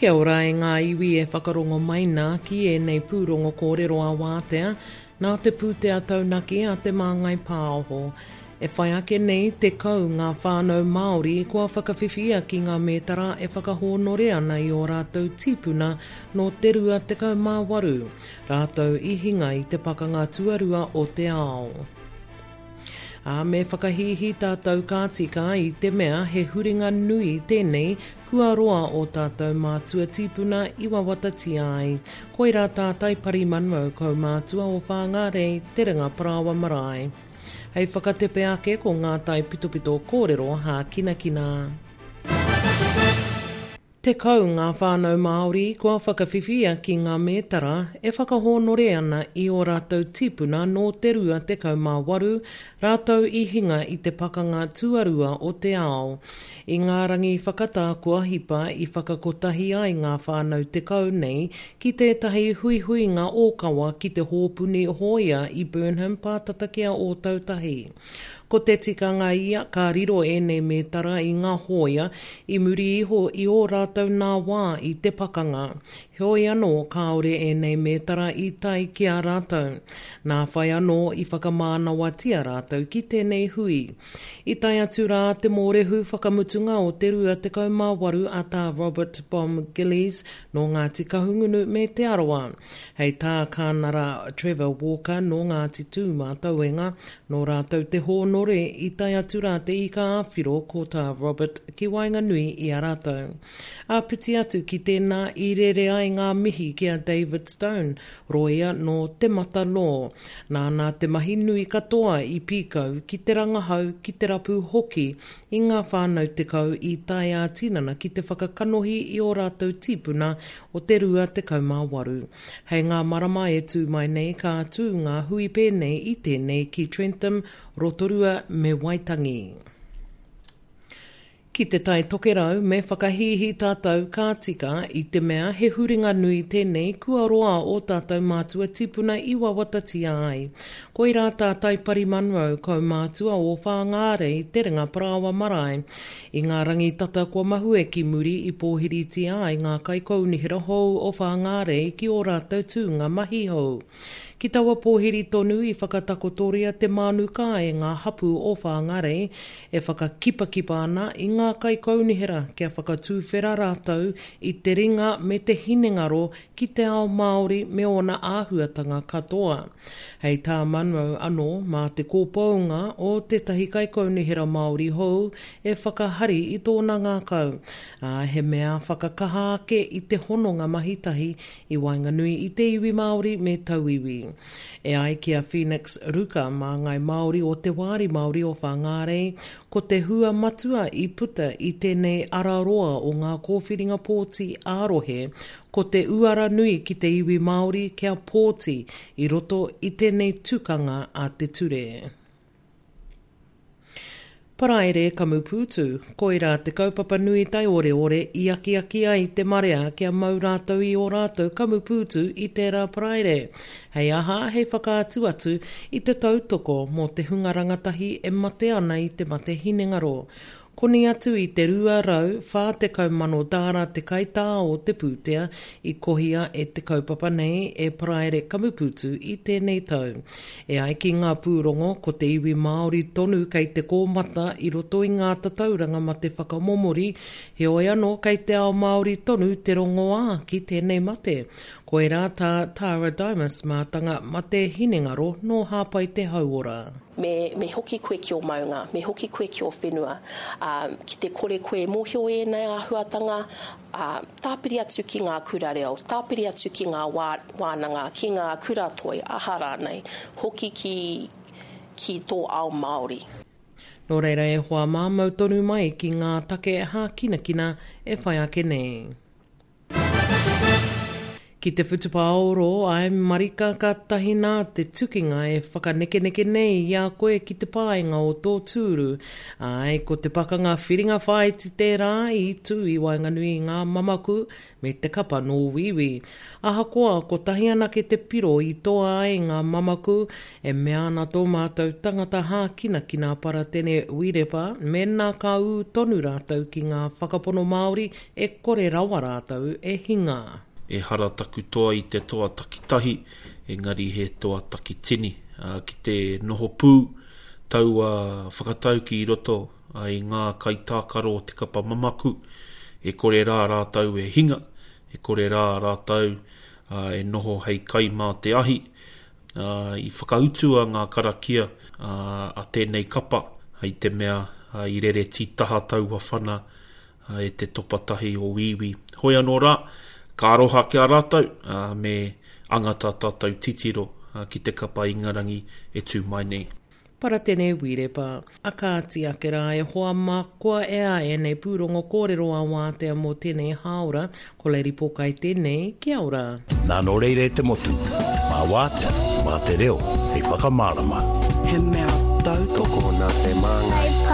Kia ora e ngā iwi e whakarongo maina ki e nei pūrongo kōrero a wātea, nā te pūtea taunaki a te māngai pāoho. E whai ake nei te kau ngā whānau Māori kua whakawhiwhia ki ngā mētara e whakahōnore ana i o rātou tīpuna no te rua te kau māwaru, rātou i hinga i te pakanga tuarua o te ao. Me whakahihi tātou kātika i te mea he huringa nui tēnei kua roa o tātou mātua tīpuna i wawatati ai. Koira tātai Pari Munro kau mātua o Whangārei te ringa Parawa Marae. Hei whakatepe ake ko ngā tai pitopito kōrero hā kinakina. Te kau ngā whānau Māori kua whakawhiwhia ki ngā mētara e whakahōnore ana i o rātou tīpuna no te rua te kau māwaru, rātou i hinga i te pakanga tuarua o te ao. I ngā rangi whakatākua hipa i whakakotahi ai ngā whānau te kau nei ki tētahi hui ngā ōkawa ki te hōpuni hoia i Burnham pātatakia o tautahi. Ko te tikanga ia ka riro e nei mētara i ngā hoia i muri iho i o rātou nā wā i te pakanga. Hoi anō kaore e nei mētara i tai ki a rātou. Nā whai anō i whakamānawa tia rātou ki tēnei hui. I tai atu rā te mōrehu whakamutunga o te rua te kaumāwaru a tā Robert Bom Gillies no Ngāti Kahungunu me te aroa. Hei tā kānara Trevor Walker no Ngāti Tū Mātauenga no rātou te hōnore i tai atu rā te ika āwhiro ko tā Robert ki Wainganui i a rātou. A piti atu ki tēnā i rere ai ngā mihi ki a David Stone, roia no te mata lō. Nā te mahi nui katoa i pīkau ki te rangahau ki te rapu hoki i ngā whānau te kau i tai a tinana ki te whakakanohi i o rātou tīpuna o te rua te kaumāwaru. Hei ngā marama e tū mai nei ka tū ngā hui pēnei i tēnei ki Trentham, Rotorua me Waitangi. Ki te tai tokerau me whakahihi tātou kātika i te mea he huringa nui tēnei kua roa o tātou mātua tipuna i wawatati ai. Koira tātai Pari Munro kau mātua o Whangārei te ringa Parawa Marae. I ngā rangi tata kua mahue ki muri i pōhiriti ai ngā kaikaunihira hou o Whangārei ki o rātou tūnga mahi hou. Ki taua pōhiri tonu i whakatakotoria te mānuka e ngā hapu o Whangārei e whakakipakipa ana i ngā kaikaunihira kia whakatūwhera rātou i te ringa me te hinengaro ki te ao Māori me ona āhuatanga katoa. Hei tā Munro anō mā te kōpaunga o te tahi kaikaunihira Māori hou e whakahari i tōna ngā kau. He mea whakakaha ake i te hononga mahitahi i Wainganui i te iwi Māori me tauiwi. E ai ki a Phoenix Ruka mā ngai Māori o te wāri Māori o Whangārei, ko te hua matua i puta i tēnei araroa o ngā kōwhiringa pōti ārohe, ko te uara nui ki te iwi Māori kia pōti i roto i tēnei tukanga a te ture. Paraere Kamupūtu, koira te kaupapa nui tai ore i aki ai te marea kia mau rātou i o rātou Kamupūtu i tērā paraere. Hei aha, hei whakaatu atu i te tautoko mō te hungarangatahi e mate ana i te mate hinengaro. Koni atu i te rua rau, whā te kaumano dāra te kaitā o te pūtea i kohia e te kaupapa nei e Paraere Kamupūtu i tēnei tau. E ai ki ngā pūrongo ko te iwi Māori tonu kei te kōmata i roto i ngā tatauranga ma te whakamomori, he oi anō kei te ao Māori tonu te rongoā ki tēnei mate. Ko e rā tā Tara Dimas mātanga ma te hinengaro no hāpai te hauora. Me hoki koe ki o maunga, me hoki koe ki o whenua. Ki te kore koe mōhio e nei āhuatanga, tāpiri atu ki ngā kura reo, tāpiri atu ki ngā wānanga, ki ngā kura toi, ahara nei, hoki ki tō ao Māori. Nō reira e hoa māmau tonu mai ki ngā take hā kinakina e whai ake nei. Ki te whutupaoro, ai marika ka tahina te tukinga e whakaneke nei i a koe ki te pāinga o tō tūru. Ai, ko te pakanga whiringa whai ti tērā i tu i wainganui ngā mamaku me te kapa no wiwi. Ahakoa, ko tahi ana ke te piro i toa ai ngā mamaku e mea ana tō mātou tangata hākina ki ngā para tene wirepa me nā ka u tonu rātou ki ngā whakapono Māori e kore rawa rātou e hinga. E hara taku toa i te toa takitahi, engari he toa takitini. Ki te noho pū, tau whakatau ki roto ai ngā kaitākaro o te kapa mamaku, e kore rā rātau e hinga, e kore rā rātau e noho hei kai mā te ahi, i whakautua ngā karakia a tēnei kapa, hei te mea i rere tītaha tau whana e te topatahi o wiwi. Hoi anō rā, ka aroha kia rātou me angata tātou titiro ki te kapa ingarangi e tū mai nei. Para tēnei wirepa, a kāti ake rā e hoa mākua e a e nei pūrongo kōrero a wātea mō tēnei haora, ko le ripokai tēnei, kia ora. Nā no reire te motu, mā wātea, mā te reo, hei whakamārama. He mea tau toko nā te māngai.